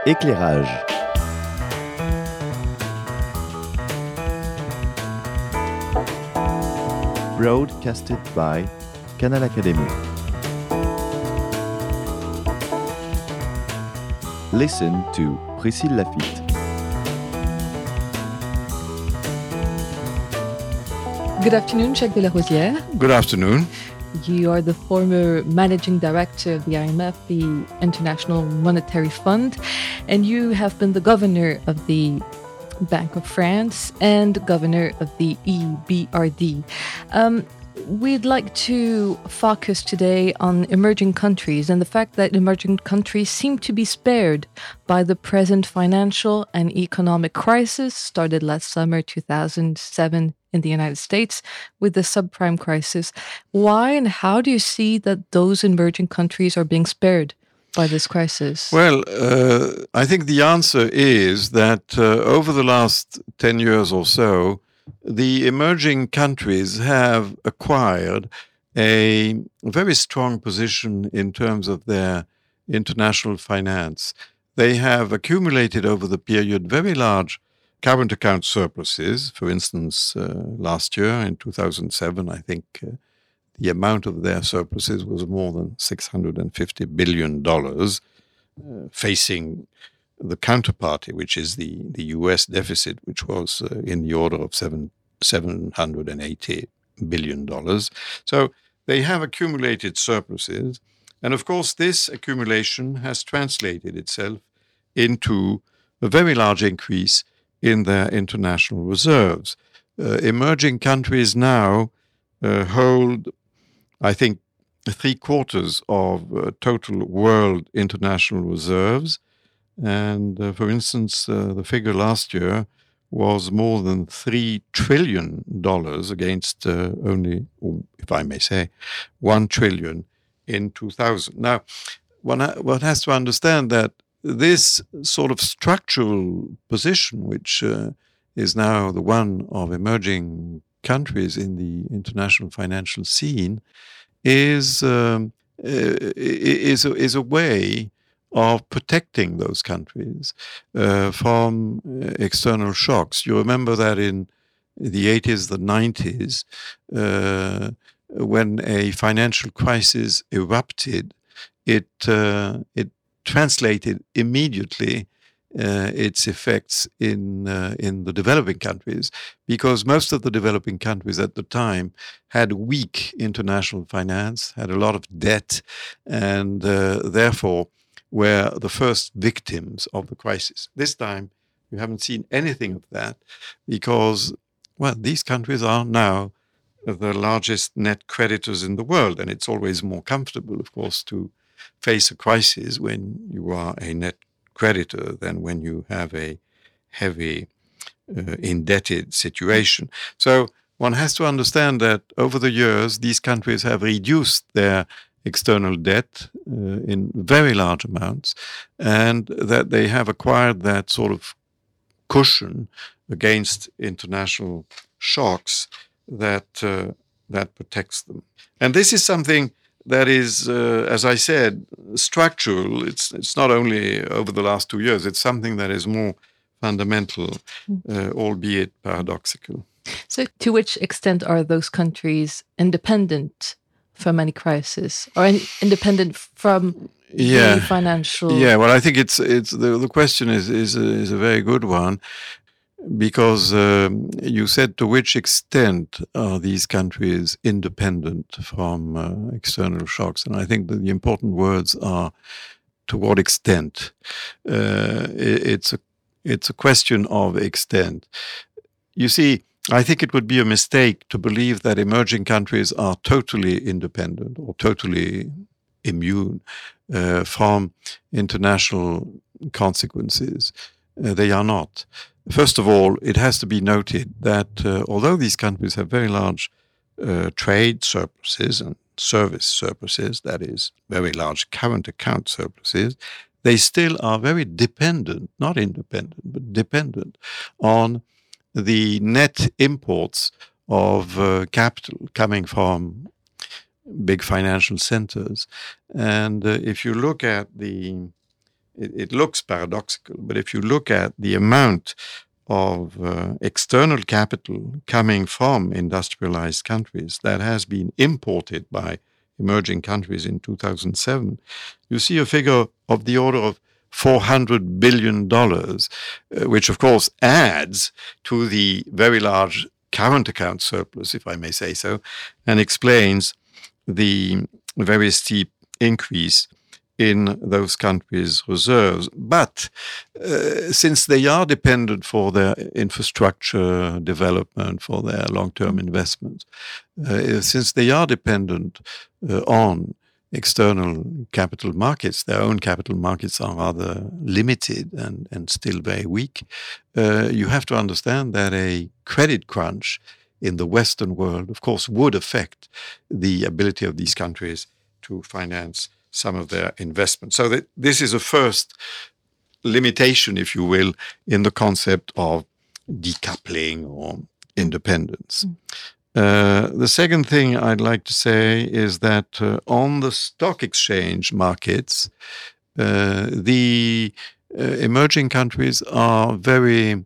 Éclairage. Broadcasted by Canal Academy. Listen to Priscille Lafitte. Good afternoon, Jacques de la Rosière. Good afternoon. You are the former managing director of the IMF, the International Monetary Fund, and you have been the governor of the Bank of France and governor of the EBRD. We'd like to focus today on emerging countries and the fact that emerging countries seem to be spared by the present financial and economic crisis started last summer, 2007, in the United States with the subprime crisis. Why and how do you see that those emerging countries are being spared by this crisis? Well, I think the answer is that over the last 10 years or so, the emerging countries have acquired a very strong position in terms of their international finance. They have accumulated over the period very large current account surpluses. For instance, last year in 2007, I think the amount of their surpluses was more than $650 billion, facing the counterparty, which is the US deficit, which was in the order of $780 billion. So they have accumulated surpluses. And of course, this accumulation has translated itself into a very large increase in their international reserves. Emerging countries now hold, I think, 3/4 of total world international reserves. And for instance, the figure last year was more than $3 trillion against only, if I may say, $1 trillion in 2000. Now, one has to understand that this sort of structural position, which is now the one of emerging countries in the international financial scene, is a way of protecting those countries from external shocks. You remember that in the 80s, the 90s, when a financial crisis erupted, it translated immediately its effects in the developing countries, because most of the developing countries at the time had weak international finance, had a lot of debt, and therefore were the first victims of the crisis. This time, you haven't seen anything of that because, well, these countries are now the largest net creditors in the world, and it's always more comfortable, of course, to face a crisis when you are a net creditor than when you have a heavy indebted situation. So one has to understand that over the years, these countries have reduced their external debt in very large amounts, and that they have acquired that sort of cushion against international shocks that protects them. And this is something that is, as I said, structural. It's not only over the last 2 years. It's something that is more fundamental, albeit paradoxical. So to which extent are those countries independent from any crisis or independent from the financial? Yeah, well, I think it's the question is a very good one, because you said to which extent are these countries independent from external shocks, and I think that the important words are to what extent. It's a question of extent. You see, I think it would be a mistake to believe that emerging countries are totally independent or totally immune from international consequences. They are not. First of all, it has to be noted that although these countries have very large trade surpluses and service surpluses, that is, very large current account surpluses, they still are very dependent, not independent, but dependent on the net imports of capital coming from big financial centers. And if you look at the it looks paradoxical, but if you look at the amount of external capital coming from industrialized countries that has been imported by emerging countries in 2007, you see a figure of the order of $400 billion, which of course adds to the very large current account surplus, if I may say so, and explains the very steep increase in those countries' reserves. But since they are dependent for their infrastructure development, for their long-term investments, since they are dependent on external capital markets, their own capital markets are rather limited and still very weak, you have to understand that a credit crunch in the Western world, of course, would affect the ability of these countries to finance some of their investments. So that this is a first limitation, if you will, in the concept of decoupling or independence. The second thing I'd like to say is that on the stock exchange markets, the emerging countries are very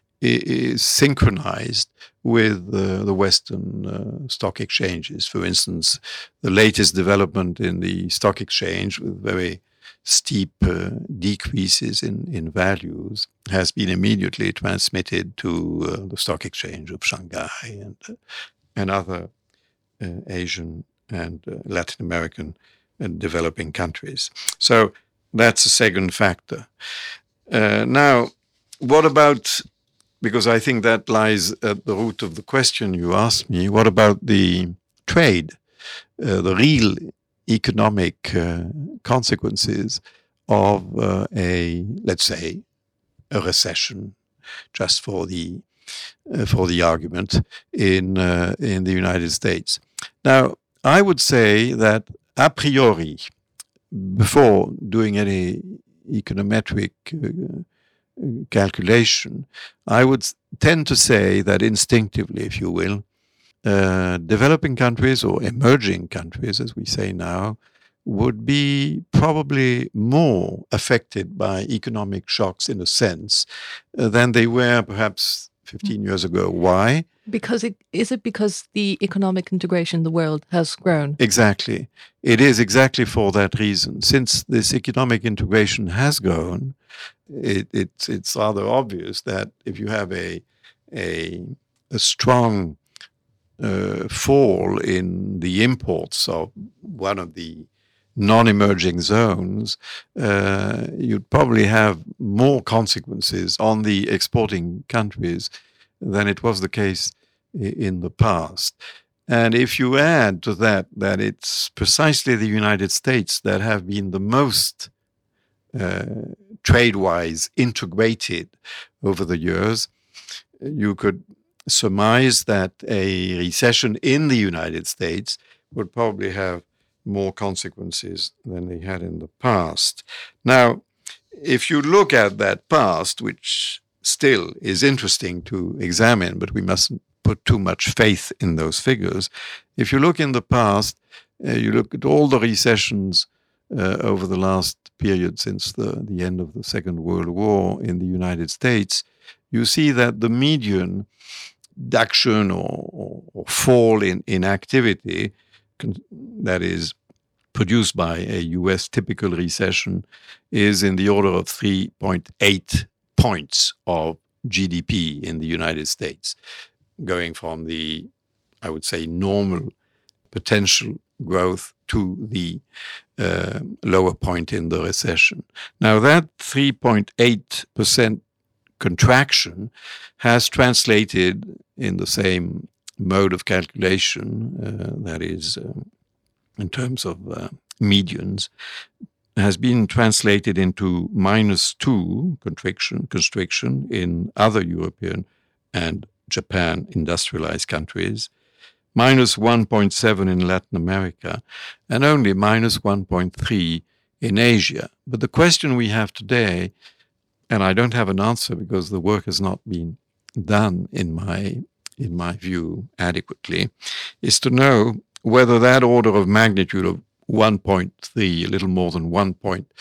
synchronized with the Western stock exchanges. For instance, the latest development in the stock exchange with very steep decreases in values has been immediately transmitted to the stock exchange of Shanghai and other Asian and Latin American and developing countries. So that's a second factor. Now, what about, because I think that lies at the root of the question you asked me, what about the trade, the real economic consequences of let's say, a recession, just for the argument, in the United States? Now, I would say that a priori, before doing any econometric calculation, I would tend to say that instinctively, if you will, developing countries or emerging countries, as we say now, would be probably more affected by economic shocks in a sense than they were perhaps 15 years ago. Why? Because is it because the economic integration in the world has grown? Exactly. It is exactly for that reason. Since this economic integration has grown, it's rather obvious that if you have a strong fall in the imports of one of the non-emerging zones, you'd probably have more consequences on the exporting countries than it was the case in the past. And if you add to that it's precisely the United States that have been the most trade-wise integrated over the years, you could surmise that a recession in the United States would probably have more consequences than they had in the past. Now, if you look at that past, which still is interesting to examine, but we mustn't put too much faith in those figures. If you look in the past, you look at all the recessions over the last period since the end of the Second World War in the United States, you see that the median reduction or fall in activity that is produced by a US typical recession is in the order of 3.8 points of GDP in the United States, going from the, I would say, normal potential growth to the lower point in the recession. Now, that 3.8% contraction has translated in the same mode of calculation, that is, in terms of medians, has been translated into -2 constriction in other European and Japan industrialized countries, -1.7 in Latin America, and only -1.3 in Asia. But the question we have today, and I don't have an answer because the work has not been done in my view adequately, is to know whether that order of magnitude of 1.3, a little more than 1 point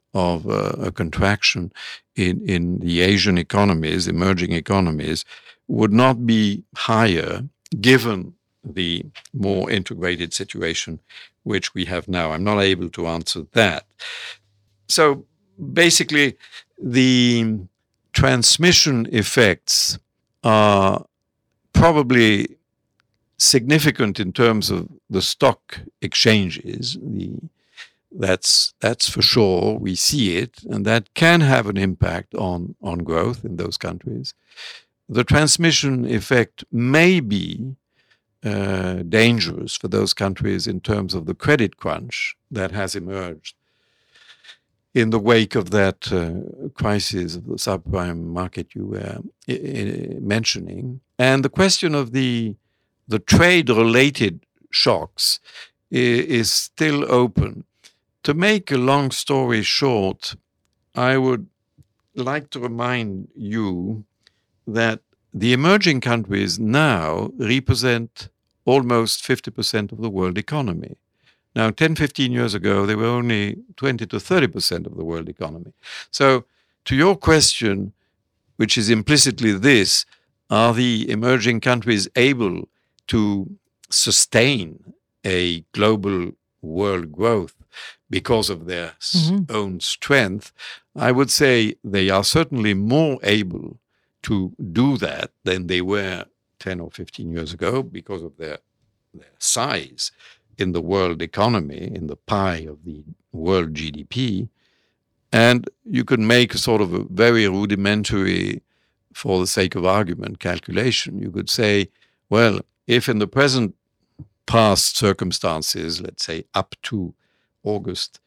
of a contraction in the Asian economies, emerging economies, would not be higher given the more integrated situation which we have now. I'm not able to answer that. So basically, the transmission effects are probably significant in terms of the stock exchanges. That's for sure. We see it, and that can have an impact on growth in those countries. The transmission effect may be dangerous for those countries in terms of the credit crunch that has emerged in the wake of that crisis of the subprime market you were mentioning. And the question of the trade-related shocks is still open. To make a long story short, I would like to remind you that the emerging countries now represent almost 50% of the world economy. Now, 10, 15 years ago, they were only 20 to 30% of the world economy. So, to your question, which is implicitly this, are the emerging countries able to sustain a global world growth because of their own strength? I would say they are certainly more able to do that than they were 10 or 15 years ago because of their size in the world economy, in the pie of the world GDP. And you can make a sort of a very rudimentary, for the sake of argument, calculation. You could say, well, if in the present past circumstances, let's say up to August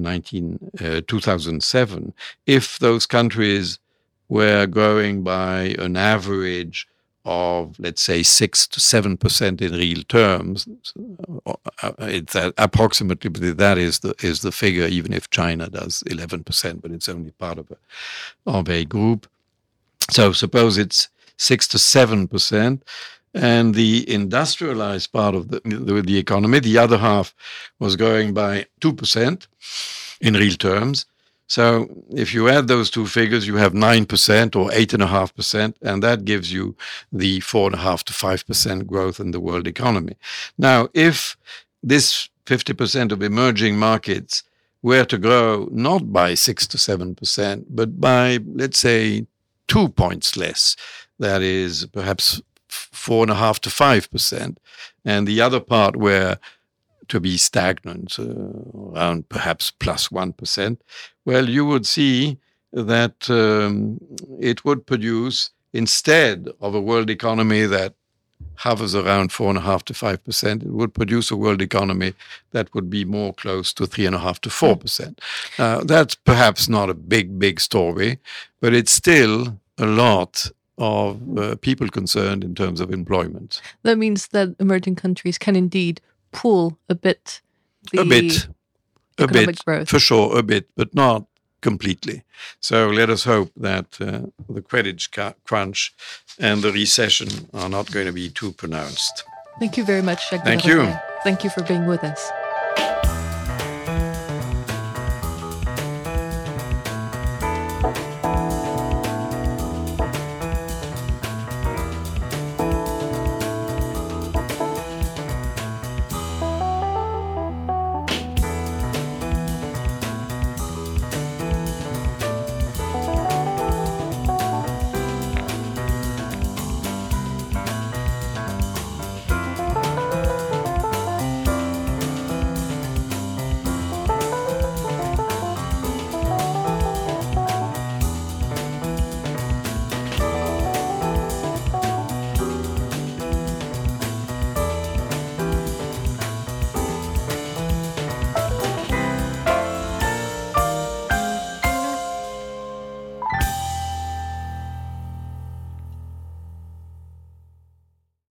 2007, if those countries were growing by an average of, let's say, 6 to 7% in real terms, it's approximately, but that is the figure, even if China does 11%, but it's only part of a group. So suppose it's 6 to 7%, and the industrialized part of the economy, the other half, was growing by 2% in real terms. So if you add those two figures, you have 9% or 8.5%, and that gives you the 4.5 to 5% growth in the world economy. Now, if this 50% of emerging markets were to grow not by 6 to 7%, but by, let's say, 2 points less, that is perhaps 4.5 to 5%, and the other part were to be stagnant, around perhaps plus 1%, well, you would see that it would produce, instead of a world economy that hovers around 4.5 to 5%, it would produce a world economy that would be more close to 3.5 to 4%. That's perhaps not a big story, but it's still a lot of people concerned in terms of employment. That means that emerging countries can indeed pull a bit economic growth. For sure, a bit, but not completely. So let us hope that the credit crunch and the recession are not going to be too pronounced. Thank you very much, Jacques. Thank you. Thank you for being with us.